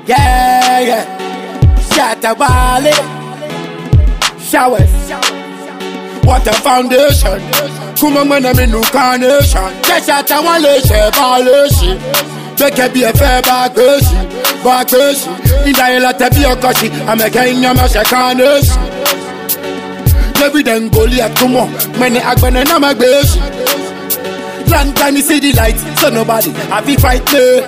Yeah, yeah. Shatta Wale. Showers. What a foundation. Come on, man, I'm in new carnation. Just Shatta Wale, Shebale. Make be a fair backers. In the lot of your cushy, I'm a king of my carnation. Every then Goliath, come on. Many Agban and I'm a bitch. Long time you see the light, so nobody have to fight me.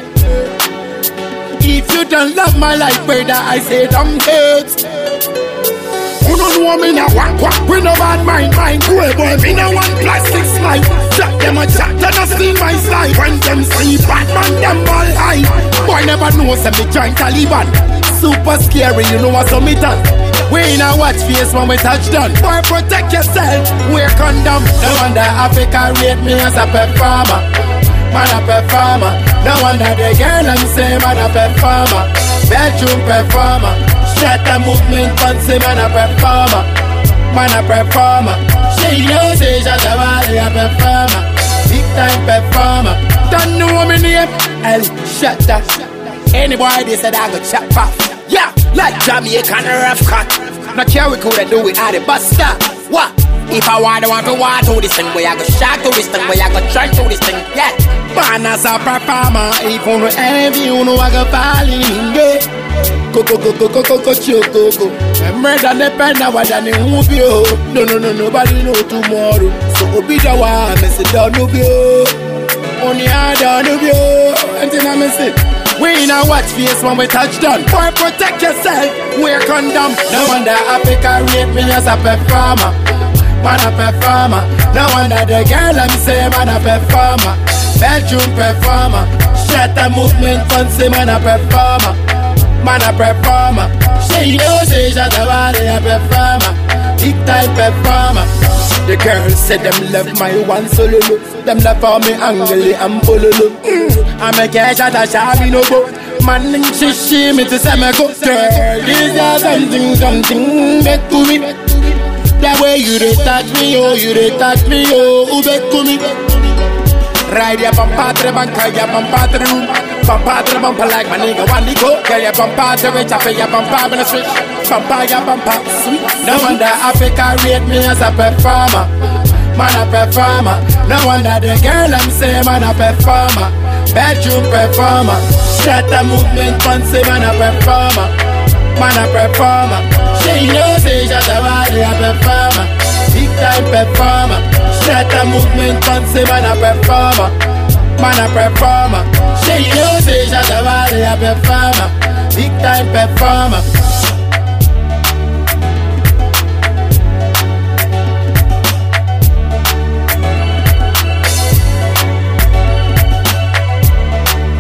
If you don't love my life, brother, I say don't hate. You don't know me now, walk, we no bad mind, boy, me no one plastic slide. Shot them a chat, and I steal my slide. When them see Batman, them all high. Boy never knows that me join Taliban. Super scary, you know what's on me done. We in a watch face when we touch down. Boy, protect yourself, wear condom. No wonder Africa rate me as a performer. Man a performer. No wonder the girl I'm say man a performer. Bedroom performer. Shut the movement fancy man a performer. Man a performer. She knows say Shatta Wale a performer. Big time performer. Don't know me name El Shatta. Any boy they said I go chop off. Yeah, like Jamaican rough cut. Not care we coulda do it at the bus stop. What? If I want to this thing, where I go shock to this thing, where I go try to this thing, yeah. But as a performer, if you know envy, you know I go fall in there. Go, choco. I'm ready to depend on what I need you. No, nobody know tomorrow. So be the one, I say don't know you. Only I don't know you. Until I miss it. We in a watch face when we touch down. Boy, protect yourself, wear condom. No wonder Africa rate me as a performer. Man a performer. No wonder the girl I'm say man a performer. Bedroom performer. Shut the movement fancy man a performer. Man a performer. She knows say Shatta Wale a performer. Big time performer. The girls say them love my one solo look. Them love for me angle and pololo. I'm a cash at a shabby no go. Man she me to say me go. Girl, this is something back to me. The way you dey touch me, oh, back to me. Ride ya bumper to the bank, ya bumper to the room. Bumper to the bumper like my nigga one go. Girl, ya bumper to the rich, I pay ya bumper in the street. Bumper, ya bumper, sweet. No wonder Africa rate me as a performer. Man a performer. No wonder the girl I'm say man a performer. Bedroom performer. Shut the movement fancy man a performer. Man a performer. She knows say Shatta Wale a performer. Big time performer. Shut the movement fancy man a performer. Man a performer. She knows say Shatta Wale a performer. Big time performer.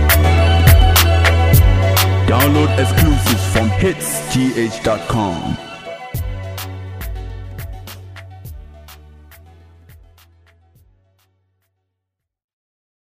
Download exclusives from hitsgh.com.